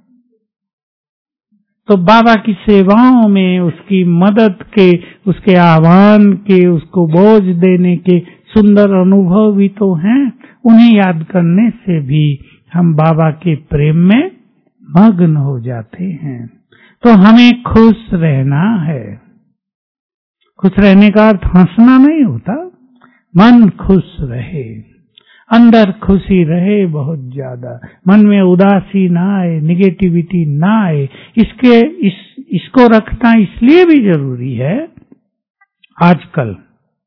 तो बाबा की सेवाओं में, उसकी मदद के, उसके आह्वान के, उसको बोझ देने के सुंदर अनुभव भी तो हैं। उन्हें याद करने से भी हम बाबा के प्रेम में मग्न हो जाते हैं। तो हमें खुश रहना है। खुश रहने का अर्थ हंसना नहीं होता, मन खुश रहे, अंदर खुशी रहे बहुत ज्यादा, मन में उदासी ना आए, निगेटिविटी ना आए। इसको रखना इसलिए भी जरूरी है, आजकल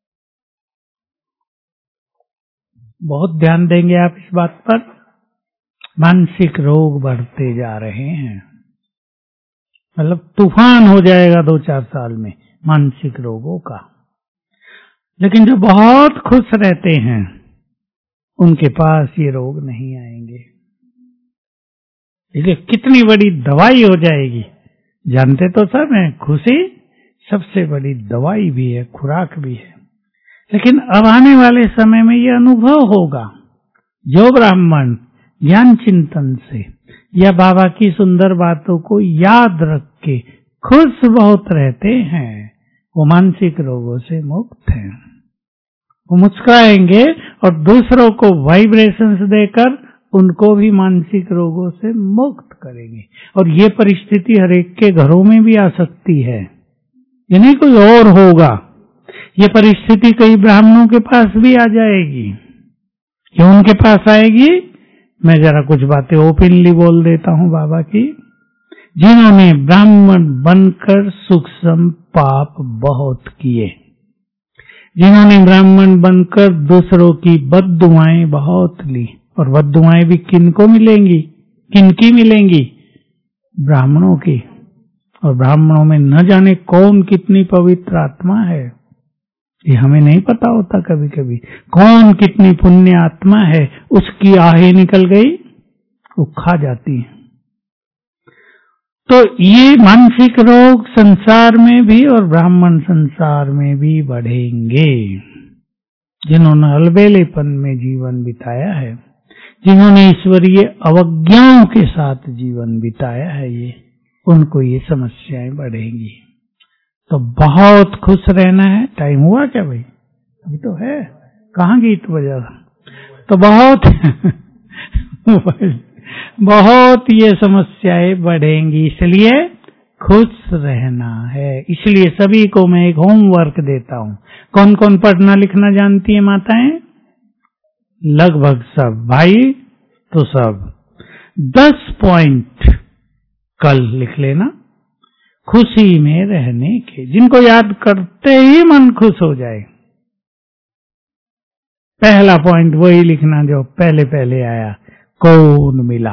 बहुत ध्यान देंगे आप इस बात पर, मानसिक रोग बढ़ते जा रहे हैं। मतलब तूफान हो जाएगा 2-4 साल में मानसिक रोगों का। लेकिन जो बहुत खुश रहते हैं उनके पास ये रोग नहीं आएंगे। इसलिए कितनी बड़ी दवाई हो जाएगी, जानते तो सब हैं, खुशी सबसे बड़ी दवाई भी है, खुराक भी है। लेकिन अब आने वाले समय में ये अनुभव होगा, जो ब्राह्मण ज्ञान चिंतन से या बाबा की सुंदर बातों को याद रख के खुश बहुत रहते हैं, वो मानसिक रोगों से मुक्त हैं। वो मुस्कुराएंगे और दूसरों को वाइब्रेशंस देकर उनको भी मानसिक रोगों से मुक्त करेंगे। और ये परिस्थिति हर एक के घरों में भी आ सकती है, ये नहीं कोई और होगा। ये परिस्थिति कई ब्राह्मणों के पास भी आ जाएगी। क्यों उनके पास आएगी? मैं जरा कुछ बातें ओपनली बोल देता हूँ बाबा की। जिन्होंने ब्राह्मण बनकर सूक्ष्म पाप बहुत किए, जिन्होंने ब्राह्मण बनकर दूसरों की बद्दुआएं बहुत ली, और बद्दुआएं भी किनको मिलेंगी, किनकी मिलेंगी? ब्राह्मणों की। और ब्राह्मणों में न जाने कौन कितनी पवित्र आत्मा है, ये हमें नहीं पता होता। कभी कभी कौन कितनी पुण्य आत्मा है, उसकी आहें निकल गई, वो खा जाती है। तो ये मानसिक रोग संसार में भी और ब्राह्मण संसार में भी बढ़ेंगे। जिन्होंने अलबेलेपन में जीवन बिताया है, जिन्होंने ईश्वरीय अवज्ञाओं के साथ जीवन बिताया है, ये उनको ये समस्याएं बढ़ेंगी। तो बहुत खुश रहना है। टाइम हुआ क्या भाई? अभी तो है। कहाँ गीत बजा? तो बहुत ये समस्याएं बढ़ेंगी, इसलिए खुश रहना है। इसलिए सभी को मैं एक होमवर्क देता हूँ। कौन कौन पढ़ना लिखना जानती है माताएं? लगभग सब। भाई तो सब। 10 पॉइंट कल लिख लेना खुशी में रहने के, जिनको याद करते ही मन खुश हो जाए। पहला पॉइंट वही लिखना जो पहले पहले आया, कौन मिला।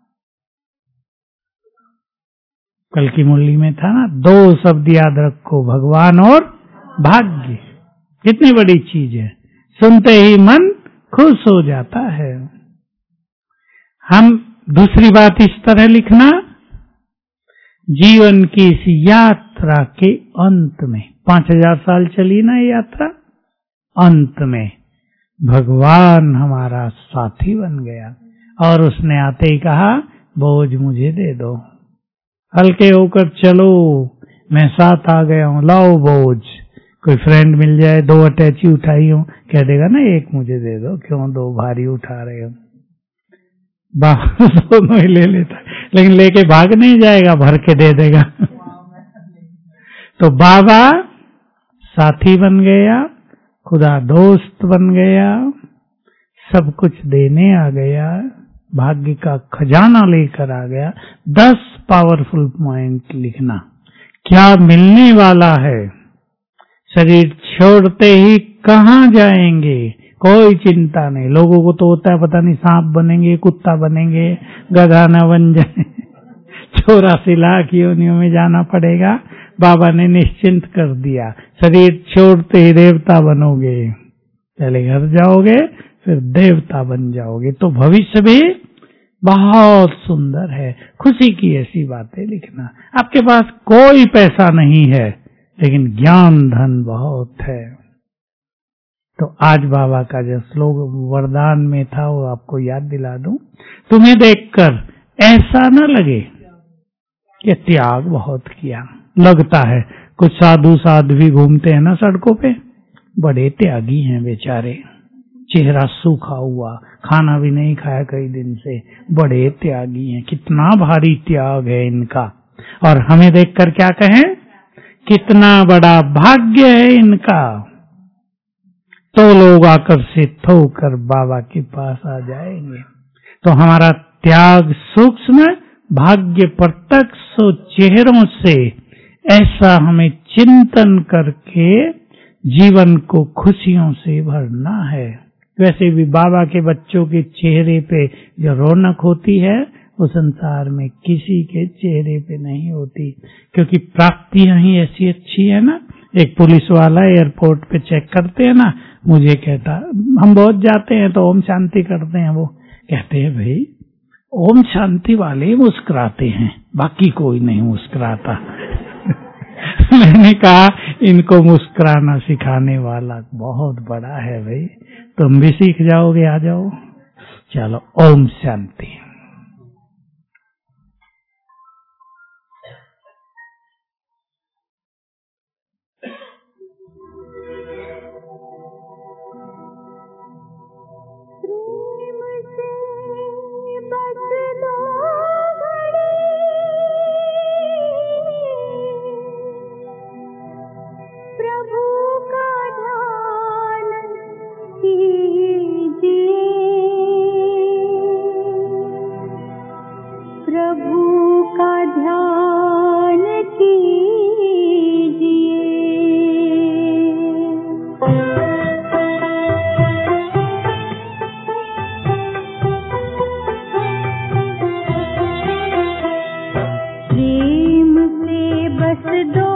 कल की मुरली में था ना, 2 शब्द याद रखो, भगवान और भाग्य। कितनी बड़ी चीज है, सुनते ही मन खुश हो जाता है। हम दूसरी बात इस तरह लिखना, जीवन की इस यात्रा के अंत में, 5000 साल चली ना ये यात्रा, अंत में भगवान हमारा साथी बन गया और उसने आते ही कहा, बोझ मुझे दे दो, हल्के होकर चलो, मैं साथ आ गया हूं, लाओ बोझ। कोई फ्रेंड मिल जाए, 2 अटैची उठाई हो, कह देगा ना 1 मुझे दे दो, क्यों 2 भारी उठा रहे हो। बाबा दोनों ही ले लेता, लेकिन लेके भाग नहीं जाएगा, भर के दे देगा। तो बाबा साथी बन गया, खुदा दोस्त बन गया, सब कुछ देने आ गया, भाग्य का खजाना लेकर आ गया। 10 पावरफुल पॉइंट लिखना, क्या मिलने वाला है, शरीर छोड़ते ही कहाँ जाएंगे, कोई चिंता नहीं। लोगों को तो होता है पता नहीं सांप बनेंगे, कुत्ता बनेंगे, गधा न बन जाए, 84 लाख योनियों में जाना पड़ेगा। बाबा ने निश्चिंत कर दिया, शरीर छोड़ते ही देवता बनोगे, पहले घर जाओगे फिर देवता बन जाओगे। तो भविष्य भी बहुत सुंदर है। खुशी की ऐसी बातें लिखना। आपके पास कोई पैसा नहीं है, लेकिन ज्ञान धन बहुत है। तो आज बाबा का जो श्लोक वरदान में था वो आपको याद दिला दूं। तुम्हें देखकर ऐसा न लगे कि त्याग बहुत किया। लगता है कुछ साधु साध्वी घूमते हैं ना सड़कों पे, बड़े त्यागी हैं बेचारे, चेहरा सूखा हुआ, खाना भी नहीं खाया कई दिन से, बड़े त्यागी हैं, कितना भारी त्याग है इनका। और हमें देखकर क्या कहें, कितना बड़ा भाग्य है इनका। तो लोग आकर्षित होकर बाबा के पास आ जाएंगे। तो हमारा त्याग सूक्ष्म, भाग्य प्रत्यक्ष चेहरों से ऐसा हमें चिंतन करके जीवन को खुशियों से भरना है। वैसे भी बाबा के बच्चों के चेहरे पे जो रौनक होती है वो संसार में किसी के चेहरे पे नहीं होती, क्योंकि प्राप्तियां ही ऐसी अच्छी है ना। एक पुलिस वाला एयरपोर्ट पे चेक करते हैं ना, मुझे कहता, हम बहुत जाते हैं तो ओम शांति करते हैं, वो कहते हैं भाई ओम शांति वाले मुस्कुराते हैं, बाकी कोई नहीं मुस्कुराता। मैंने कहा इनको मुस्कुराना सिखाने वाला बहुत बड़ा है भाई, तुम भी सीख जाओगे, आ जाओ। चलो ओम शांति।
प्रेम से बस दो